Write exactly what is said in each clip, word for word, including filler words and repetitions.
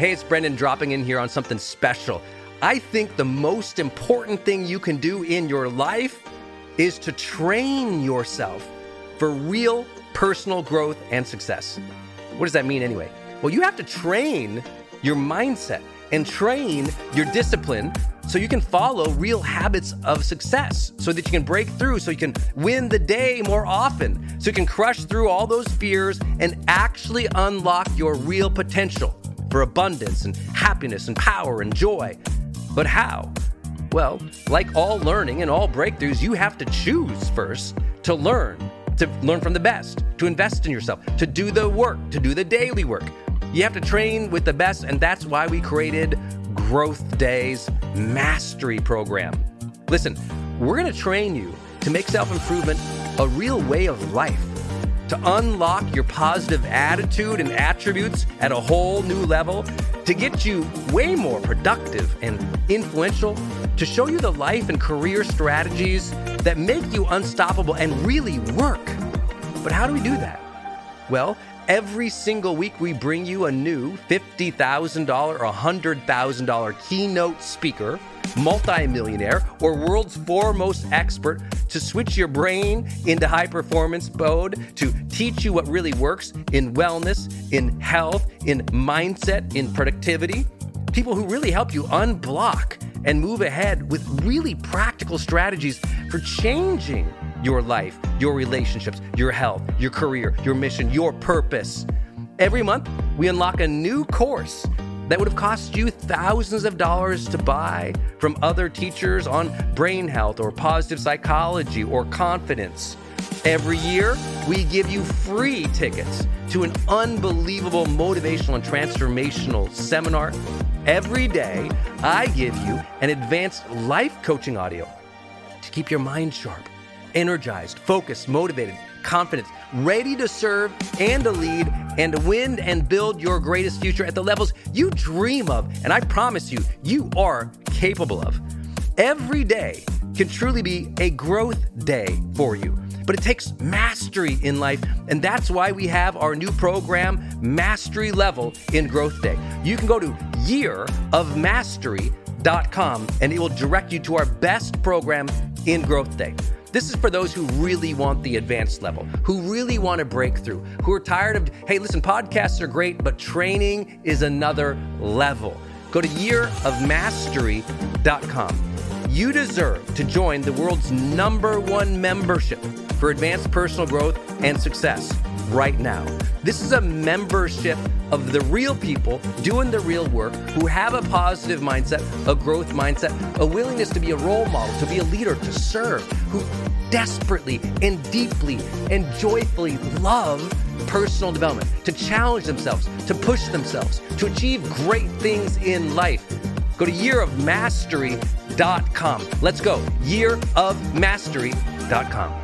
Hey, it's Brendan dropping in here on something special. I think the most important thing you can do in your life is to train yourself for real personal growth and success. What does that mean anyway? Well, you have to train your mindset and train your discipline so you can follow real habits of success, so that you can break through, so you can win the day more often, so you can crush through all those fears and actually unlock your real potential for abundance and happiness and power and joy. But how? Well, like all learning and all breakthroughs, you have to choose first to learn, to learn from the best, to invest in yourself, to do the work, to do the daily work. You have to train with the best, and that's why we created Growth Day's Mastery Program. Listen, we're going to train you to make self-improvement a real way of life, to unlock your positive attitude and attributes at a whole new level, to get you way more productive and influential, to show you the life and career strategies that make you unstoppable and really work. But how do we do that? Well, every single week we bring you a new fifty thousand dollars or one hundred thousand dollars keynote speaker, multimillionaire, or world's foremost expert to switch your brain into high performance mode, to teach you what really works in wellness, in health, in mindset, in productivity. People who really help you unblock and move ahead with really practical strategies for changing your life, your relationships, your health, your career, your mission, your purpose. Every month, we unlock a new course that would have cost you thousands of dollars to buy from other teachers on brain health or positive psychology or confidence. Every year, we give you free tickets to an unbelievable motivational and transformational seminar. Every day, I give you an advanced life coaching audio to keep your mind sharp, energized, focused, motivated, confident, ready to serve and to lead and to win and build your greatest future at the levels you dream of. And I promise you, you are capable of. Every day can truly be a growth day for you, but it takes mastery in life. And that's why we have our new program, Mastery Level in Growth Day. You can go to year of mastery dot com and it will direct you to our best program in Growth Day. This is for those who really want the advanced level, who really want to break through, who are tired of, hey, listen, podcasts are great, but training is another level. Go to year of mastery dot com. You deserve to join the world's number one membership for advanced personal growth and success right now. This is a membership of the real people doing the real work, who have a positive mindset, a growth mindset, a willingness to be a role model, to be a leader, to serve, who desperately and deeply and joyfully love personal development, to challenge themselves, to push themselves, to achieve great things in life. Go to year of mastery dot com. Let's go. year of mastery dot com.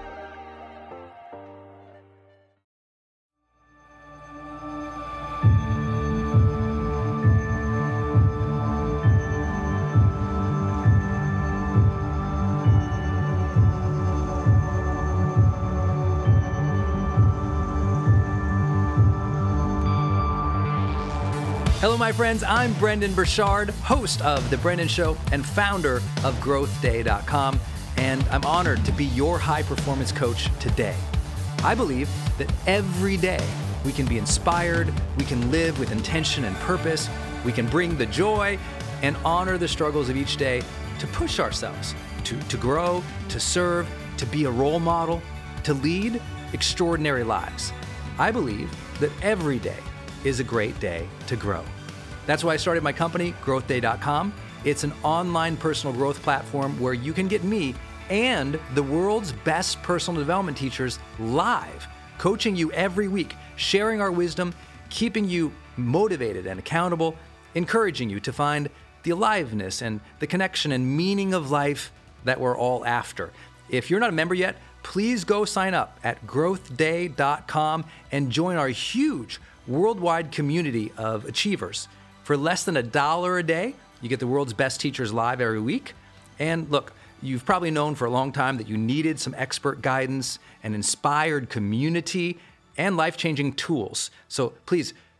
Hello, my friends. I'm Brendon Burchard, host of The Brendan Show and founder of growth day dot com, and I'm honored to be your high-performance coach today. I believe that every day we can be inspired, we can live with intention and purpose, we can bring the joy and honor the struggles of each day to push ourselves, to, to grow, to serve, to be a role model, to lead extraordinary lives. I believe that every day is a great day to grow. That's why I started my company, growth day dot com. It's an online personal growth platform where you can get me and the world's best personal development teachers live, coaching you every week, sharing our wisdom, keeping you motivated and accountable, encouraging you to find the aliveness and the connection and meaning of life that we're all after. If you're not a member yet, please go sign up at growth day dot com and join our huge worldwide community of achievers. For less than a dollar a day, you get the world's best teachers live every week. And look, you've probably known for a long time that you needed some expert guidance, an inspired community, and life-changing tools. So please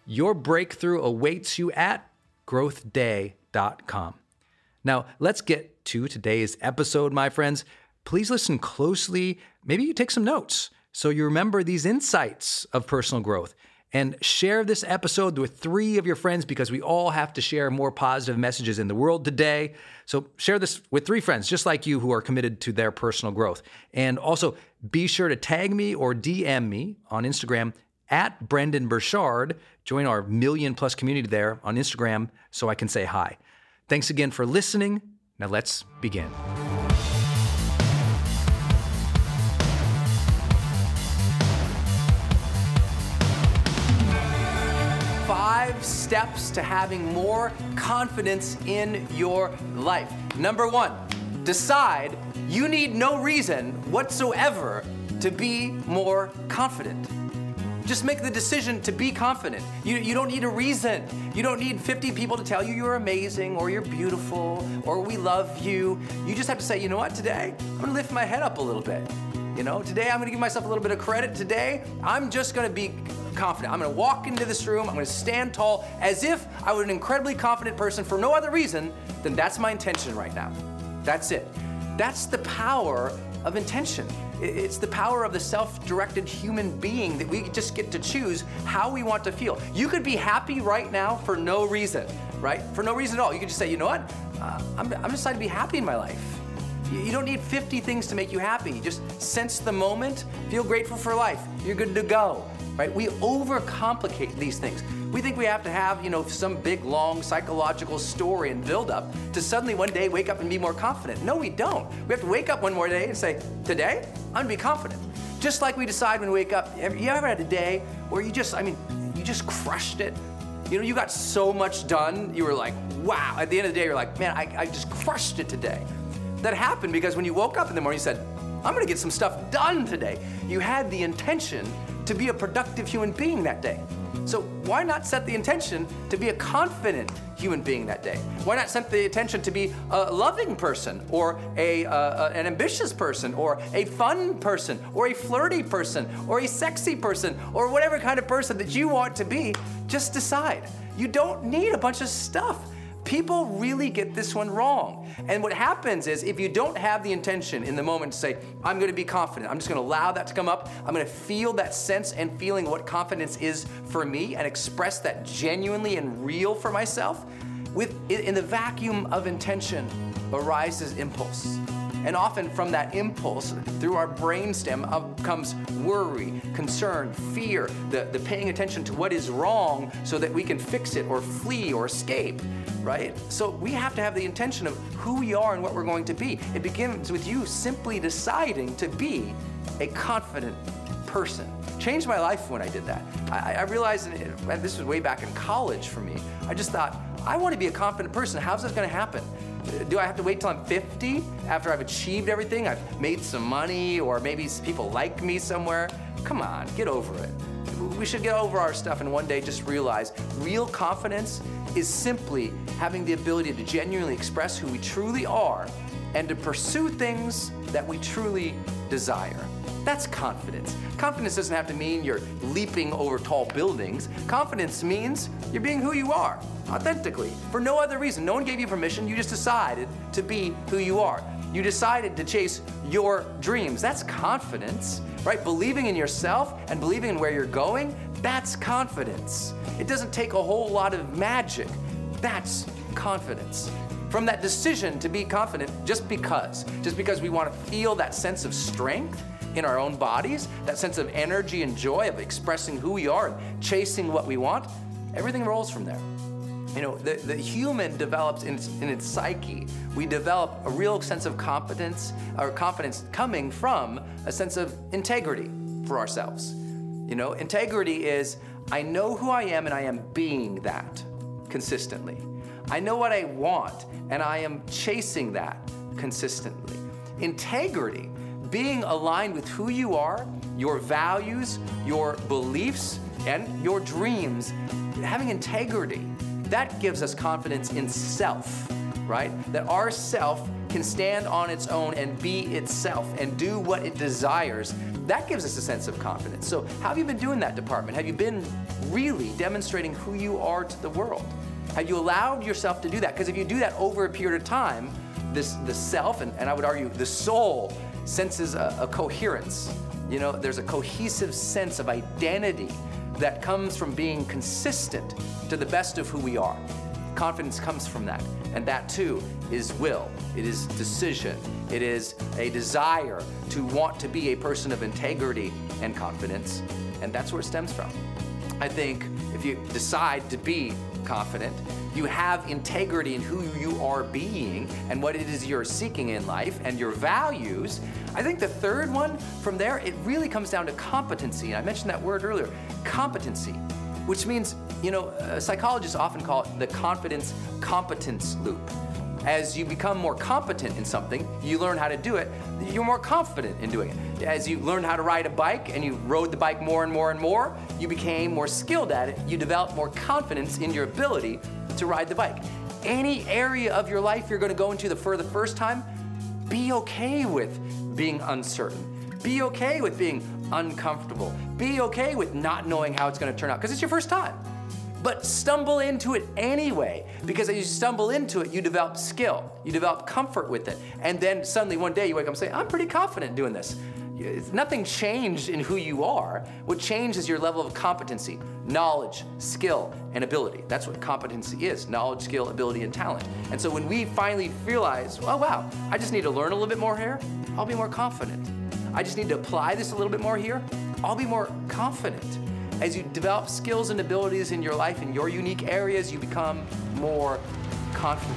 Your breakthrough awaits you at growth day dot com. Now, let's get to today's episode, my friends. Please listen closely. Maybe you take some notes so you remember these insights of personal growth. And share this episode with three of your friends, because we all have to share more positive messages in the world today. So share this with three friends just like you who are committed to their personal growth. And also be sure to tag me or D M me on Instagram at Brendon Burchard. Join our million plus community there on Instagram so I can say hi. Thanks again for listening. Now let's begin. Five steps to having more confidence in your life. Number one, decide you need no reason whatsoever to be more confident. Just make the decision to be confident. You, you don't need a reason. You don't need fifty people to tell you you're amazing or you're beautiful or we love you. You just have to say, you know what, today I'm gonna lift my head up a little bit. You know, today I'm gonna give myself a little bit of credit. Today, I'm just gonna be confident. I'm gonna walk into this room, I'm gonna stand tall as if I were an incredibly confident person for no other reason than that's my intention right now. That's it. That's the power of intention. It's the power of the self-directed human being that we just get to choose how we want to feel. You could be happy right now for no reason, right? For no reason at all. You could just say, you know what? Uh, I'm, I'm deciding to be happy in my life. You don't need fifty things to make you happy. Just sense the moment, feel grateful for life. You're good to go, right? We overcomplicate these things. We think we have to have, you know, some big, long psychological story and build up to suddenly one day wake up and be more confident. No, we don't. We have to wake up one more day and say, today, I'm gonna be confident. Just like we decide when we wake up, you ever had a day where you just, I mean, you just crushed it? You know, you got so much done, you were like, wow. At the end of the day, you're like, man, I, I just crushed it today. That happened because when you woke up in the morning, you said, I'm gonna get some stuff done today. You had the intention to be a productive human being that day. So why not set the intention to be a confident human being that day? Why not set the intention to be a loving person or a, uh, an ambitious person or a fun person or a flirty person or a sexy person or whatever kind of person that you want to be? Just decide. You don't need a bunch of stuff. People really get this one wrong. And what happens is if you don't have the intention in the moment to say, I'm gonna be confident, I'm just gonna allow that to come up, I'm gonna feel that sense and feeling what confidence is for me and express that genuinely and real for myself, with in the vacuum of intention arises impulse. And often from that impulse, through our brainstem, up comes worry, concern, fear, the, the paying attention to what is wrong so that we can fix it or flee or escape, right? So we have to have the intention of who we are and what we're going to be. It begins with you simply deciding to be a confident person. Changed my life when I did that. I, I realized, and this was way back in college for me, I just thought, I want to be a confident person. How's that going to happen? Do I have to wait till I'm fifty after I've achieved everything? I've made some money, or maybe people like me somewhere? Come on, get over it. We should get over our stuff and one day just realize real confidence is simply having the ability to genuinely express who we truly are and to pursue things that we truly desire. That's confidence. Confidence doesn't have to mean you're leaping over tall buildings. Confidence means you're being who you are, authentically, for no other reason. No one gave you permission, you just decided to be who you are. You decided to chase your dreams. That's confidence, right? Believing in yourself and believing in where you're going, that's confidence. It doesn't take a whole lot of magic. That's confidence. From that decision to be confident just because, just because we want to feel that sense of strength in our own bodies, that sense of energy and joy of expressing who we are and chasing what we want, everything rolls from there. You know, the, the human develops in its, in its psyche. We develop a real sense of competence or confidence coming from a sense of integrity for ourselves. You know, integrity is, I know who I am and I am being that consistently. I know what I want and I am chasing that consistently. Integrity, being aligned with who you are, your values, your beliefs, and your dreams, having integrity, that gives us confidence in self, right? That our self can stand on its own and be itself and do what it desires That gives us a sense of confidence. So how have you been doing that department? Have you been really demonstrating who you are to the world? Have you allowed yourself to do that? Because if you do that over a period of time, this the self, and, and I would argue the soul, senses a, a coherence. You know, there's a cohesive sense of identity that comes from being consistent to the best of who we are. Confidence comes from that. And that too is will. It is decision. It is a desire to want to be a person of integrity and confidence. And that's where it stems from. I think if you decide to be confident, you have integrity in who you are being and what it is you're seeking in life and your values. I think the third one from there, it really comes down to competency. And I mentioned that word earlier, competency, which means, you know, uh, psychologists often call it the confidence competence loop. As you become more competent in something, you learn how to do it, you're more confident in doing it. As you learn how to ride a bike and you rode the bike more and more and more, you became more skilled at it, you developed more confidence in your ability to ride the bike. Any area of your life you're gonna go into the, for the first time, be okay with being uncertain. Be okay with being uncomfortable. Be okay with not knowing how it's gonna turn out, because it's your first time. But stumble into it anyway, because as you stumble into it, you develop skill, you develop comfort with it. And then suddenly one day you wake up and say, I'm pretty confident doing this. It's, nothing changed in who you are. What changed is your level of competency, knowledge, skill, and ability. That's what competency is, knowledge, skill, ability, and talent. And so when we finally realize, oh wow, I just need to learn a little bit more here, I'll be more confident. I just need to apply this a little bit more here, I'll be more confident. As you develop skills and abilities in your life, in your unique areas, you become more confident.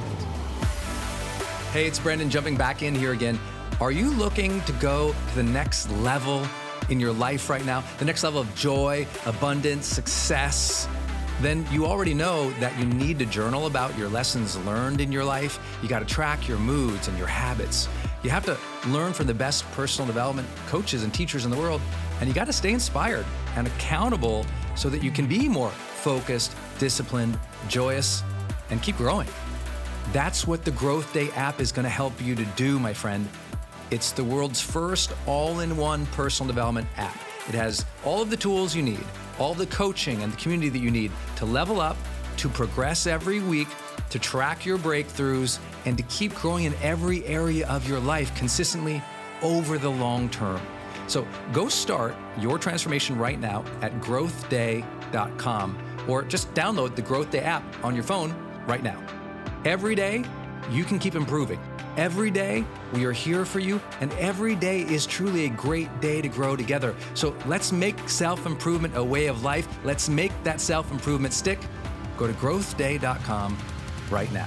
Hey, it's Brandon jumping back in here again. Are you looking to go to the next level in your life right now? The next level of joy, abundance, success? Then you already know that you need to journal about your lessons learned in your life. You got to track your moods and your habits. You have to learn from the best personal development coaches and teachers in the world, and you got to stay inspired and accountable so that you can be more focused, disciplined, joyous, and keep growing. That's what the Growth Day app is going to help you to do, my friend. It's the world's first all-in-one personal development app. It has all of the tools you need, all the coaching and the community that you need to level up, to progress every week, to track your breakthroughs, and to keep growing in every area of your life consistently over the long term. So go start your transformation right now at growth day dot com, or just download the Growth Day app on your phone right now. Every day, you can keep improving. Every day, we are here for you, and every day is truly a great day to grow together. So let's make self-improvement a way of life. Let's make that self-improvement stick. Go to growth day dot com right now.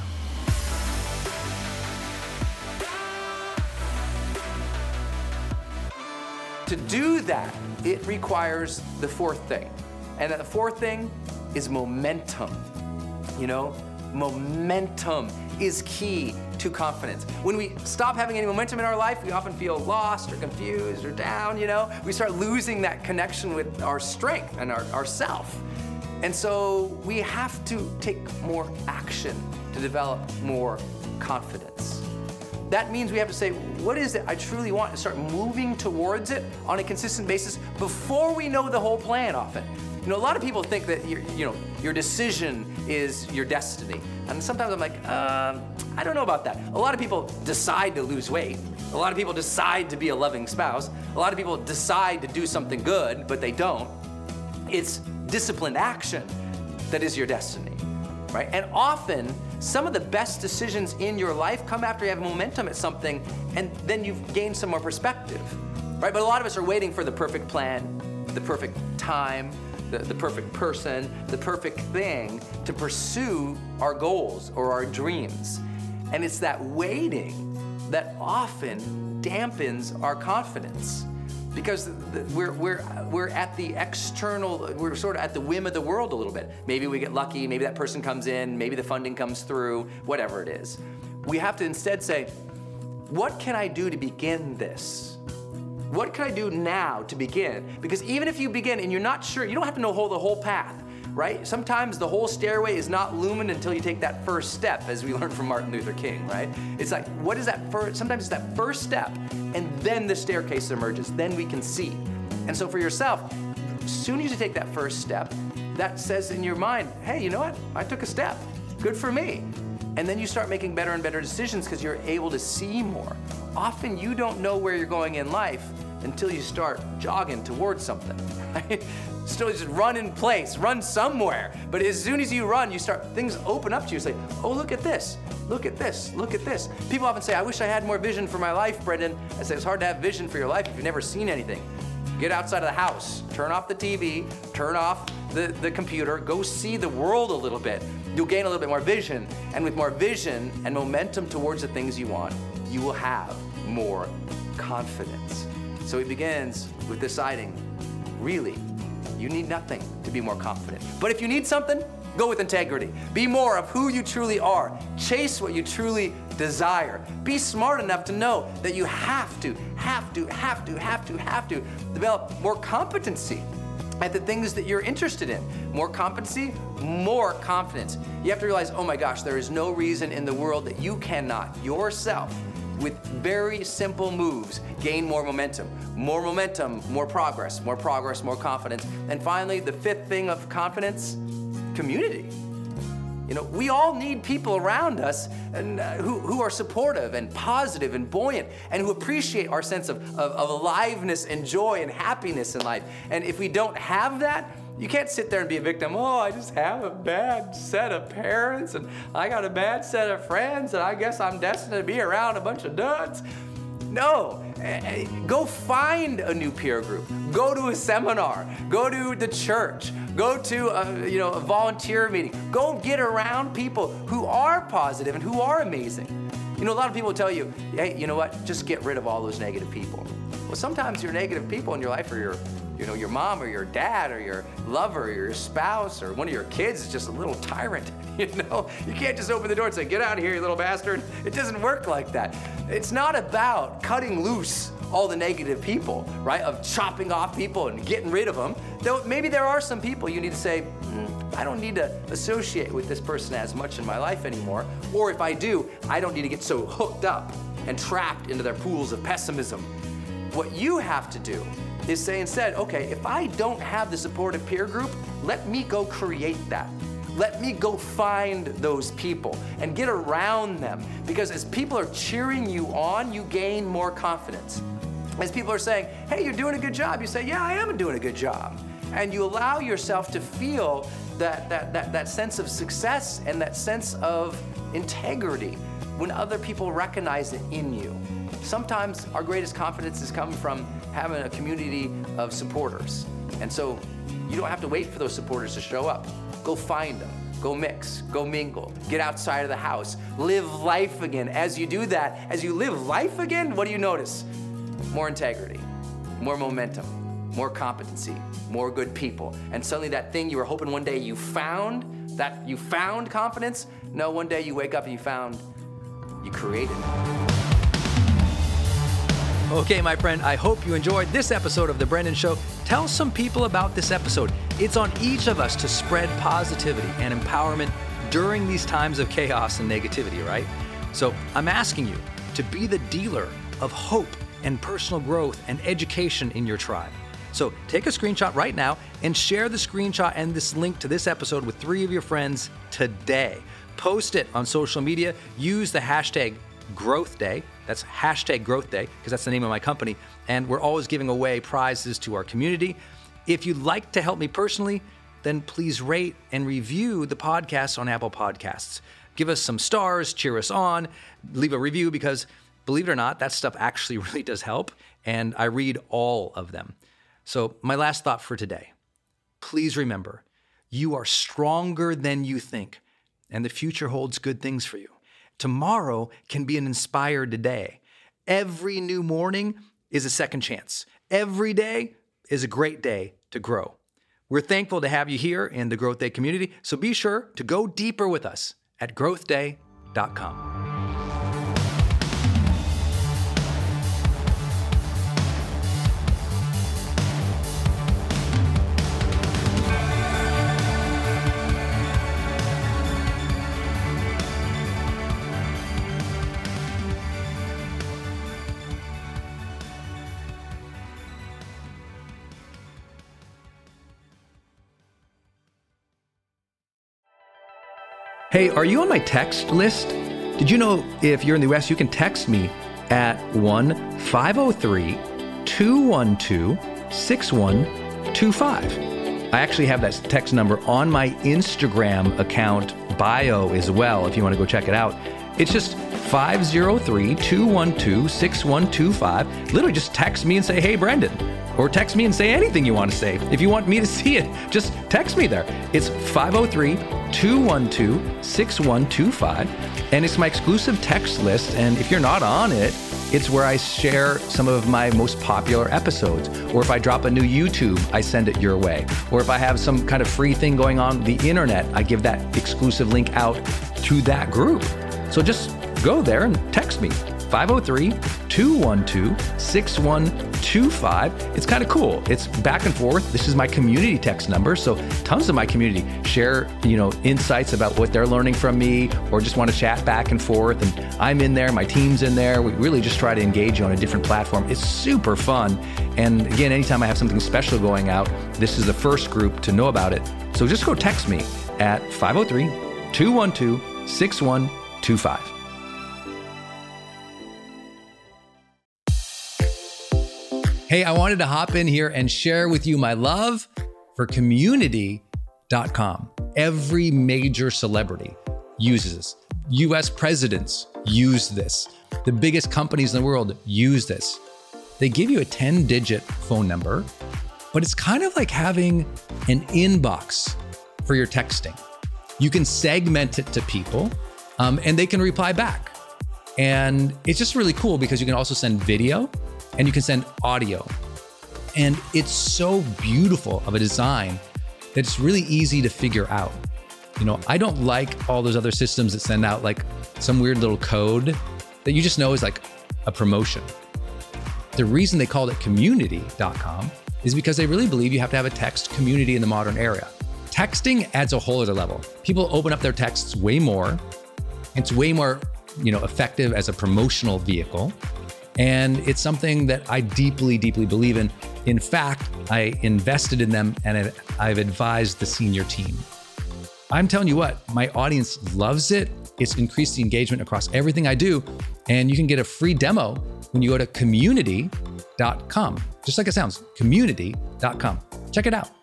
To do that, it requires the fourth thing. And the fourth thing is momentum. You know, momentum is key to confidence. When we stop having any momentum in our life, we often feel lost or confused or down, you know? We start losing that connection with our strength and our, our self. And so we have to take more action to develop more confidence. That means we have to say, what is it I truly want, and start moving towards it on a consistent basis before we know the whole plan often. You know, a lot of people think that your, you know, your decision is your destiny. And sometimes I'm like, um, I don't know about that. A lot of people decide to lose weight. A lot of people decide to be a loving spouse. A lot of people decide to do something good, but they don't. It's disciplined action that is your destiny, right? And often, some of the best decisions in your life come after you have momentum at something, and then you've gained some more perspective, right? But a lot of us are waiting for the perfect plan, the perfect time, the, the perfect person, the perfect thing to pursue our goals or our dreams. And it's that waiting that often dampens our confidence, because we're, we're, we're at the external, we're sort of at the whim of the world a little bit. Maybe we get lucky, maybe that person comes in, maybe the funding comes through, whatever it is. We have to instead say, what can I do to begin this? What can I do now to begin? Because even if you begin and you're not sure, you don't have to know the whole path, right? Sometimes the whole stairway is not illumined until you take that first step, as we learned from Martin Luther King, right? It's like, what is that first, sometimes it's that first step, and then the staircase emerges. Then we can see. And so for yourself, as soon as you take that first step, that says in your mind, hey, you know what? I took a step. Good for me. And then you start making better and better decisions because you're able to see more. Often you don't know where you're going in life until you start jogging towards something. Still just run in place, run somewhere. But as soon as you run, you start, things open up to you. Say, oh, look at this, look at this, look at this. People often say, I wish I had more vision for my life, Brendan. I say, it's hard to have vision for your life if you've never seen anything. Get outside of the house, turn off the T V, turn off the, the computer, go see the world a little bit. You'll gain a little bit more vision. And with more vision and momentum towards the things you want, you will have more confidence. So it begins with deciding, really, you need nothing to be more confident. But if you need something, go with integrity. Be more of who you truly are. Chase what you truly desire. Be smart enough to know that you have to, have to, have to, have to, have to develop more competency at the things that you're interested in. More competency, more confidence. You have to realize, oh my gosh, there is no reason in the world that you cannot yourself, with very simple moves, gain more momentum. More momentum, more progress, more progress, more confidence. And finally, the fifth thing of confidence, community. You know, we all need people around us and, uh, who, who are supportive and positive and buoyant and who appreciate our sense of, of, of aliveness and joy and happiness in life. And if we don't have that, you can't sit there and be a victim. Oh, I just have a bad set of parents and I got a bad set of friends and I guess I'm destined to be around a bunch of duds. No, go find a new peer group. Go to a seminar. Go to the church. Go to a, you know, a volunteer meeting. Go get around people who are positive and who are amazing. You know, a lot of people tell you, hey, you know what? Just get rid of all those negative people. Well, sometimes your negative people in your life are your, you know, your mom or your dad or your lover or your spouse or one of your kids is just a little tyrant. You know, you can't just open the door and say, get out of here, you little bastard. It doesn't work like that. It's not about cutting loose all the negative people, right? Of chopping off people and getting rid of them. Though maybe there are some people you need to say, mm, I don't need to associate with this person as much in my life anymore. Or if I do, I don't need to get so hooked up and trapped into their pools of pessimism. What you have to do is say instead, okay, if I don't have the supportive peer group, let me go create that. Let me go find those people and get around them. Because as people are cheering you on, you gain more confidence. As people are saying, hey, you're doing a good job, you say, yeah, I am doing a good job. And you allow yourself to feel that, that, that, that sense of success and that sense of integrity when other people recognize it in you. Sometimes our greatest confidence has come from having a community of supporters. And so you don't have to wait for those supporters to show up. Go find them, go mix, go mingle, get outside of the house, live life again. As you do that, as you live life again, what do you notice? More integrity, more momentum, more competency, more good people. And suddenly that thing you were hoping one day you found, that you found confidence, no, one day you wake up and you found, you created it. Okay, my friend, I hope you enjoyed this episode of The Brendan Show. Tell some people about this episode. It's on each of us to spread positivity and empowerment during these times of chaos and negativity, right? So I'm asking you to be the dealer of hope and personal growth and education in your tribe. So take a screenshot right now and share the screenshot and this link to this episode with three of your friends today. Post it on social media. Use the hashtag Growth Day. That's hashtag Growth Day, because that's the name of my company. And we're always giving away prizes to our community. If you'd like to help me personally, then please rate and review the podcast on Apple Podcasts. Give us some stars, cheer us on, leave a review, because believe it or not, that stuff actually really does help. And I read all of them. So my last thought for today, please remember, you are stronger than you think, and the future holds good things for you. Tomorrow can be an inspired day. Every new morning is a second chance. Every day is a great day to grow. We're thankful to have you here in the Growth Day community, so be sure to go deeper with us at growth day dot com. Hey, are you on my text list? Did you know if you're in the U S, you can text me at one five oh three, two one two, six one two five. I actually have that text number on my Instagram account bio as well, if you want to go check it out. It's just five oh three, two one two, six one two five. Literally just text me and say, hey, Brendan. Or text me and say anything you want to say. If you want me to see it, just text me there. It's five oh three, two one two, six one two five. And it's my exclusive text list. And if you're not on it, it's where I share some of my most popular episodes. Or if I drop a new YouTube, I send it your way. Or if I have some kind of free thing going on the internet, I give that exclusive link out to that group. So just go there and text me, five oh three, two one two, six one two five. It's kind of cool. It's back and forth. This is my community text number. So tons of my community share, you know, insights about what they're learning from me, or just want to chat back and forth. And I'm in there, my team's in there. We really just try to engage you on a different platform. It's super fun. And again, anytime I have something special going out, this is the first group to know about it. So just go text me at five oh three, two one two, six one two five. Hey, I wanted to hop in here and share with you my love for community dot com. Every major celebrity uses this. U S presidents use this. The biggest companies in the world use this. They give you a ten-digit phone number, but it's kind of like having an inbox for your texting. You can segment it to people, um, and they can reply back. And it's just really cool because you can also send video, and you can send audio. And it's so beautiful of a design that it's really easy to figure out. You know, I don't like all those other systems that send out like some weird little code that you just know is like a promotion. The reason they called it community dot com is because they really believe you have to have a text community in the modern era. Texting adds a whole other level. People open up their texts way more. It's way more, you know, effective as a promotional vehicle. And it's something that I deeply, deeply believe in. In fact, I invested in them and I've advised the senior team. I'm telling you what, my audience loves it. It's increased the engagement across everything I do. And you can get a free demo when you go to community dot com. Just like it sounds, community dot com. Check it out.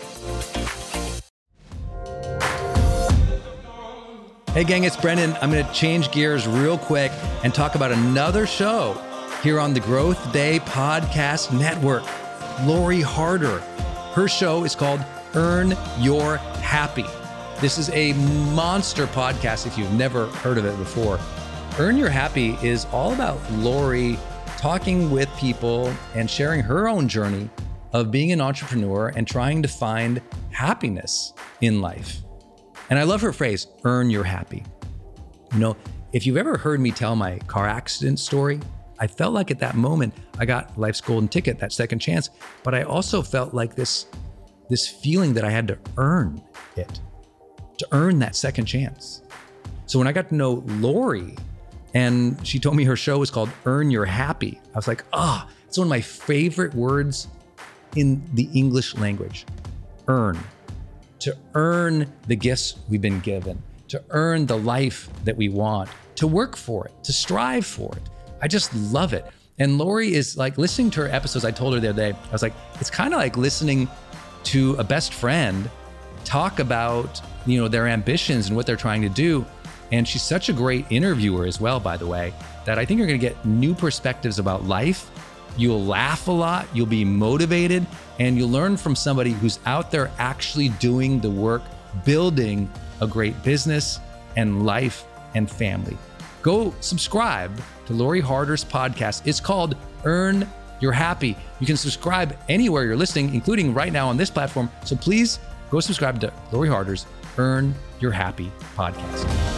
Hey gang, it's Brendan. I'm gonna change gears real quick and talk about another show here on the Growth Day Podcast Network. Lori Harder. Her show is called Earn Your Happy. This is a monster podcast if you've never heard of it before. Earn Your Happy is all about Lori talking with people and sharing her own journey of being an entrepreneur and trying to find happiness in life. And I love her phrase, earn your happy. You know, if you've ever heard me tell my car accident story, I felt like at that moment, I got life's golden ticket, that second chance, but I also felt like this, this feeling that I had to earn it, to earn that second chance. So when I got to know Lori and she told me her show was called Earn Your Happy, I was like, ah, oh, it's one of my favorite words in the English language, earn. To earn the gifts we've been given, to earn the life that we want, to work for it, to strive for it. I just love it. And Lori is like, listening to her episodes, I told her the other day, I was like, it's kind of like listening to a best friend talk about, you know, their ambitions and what they're trying to do. And she's such a great interviewer as well, by the way, that I think you're going to get new perspectives about life. You'll laugh a lot, you'll be motivated, and you'll learn from somebody who's out there actually doing the work, building a great business and life and family. Go subscribe to Lori Harder's podcast. It's called Earn Your Happy. You can subscribe anywhere you're listening, including right now on this platform. So please go subscribe to Lori Harder's Earn Your Happy podcast.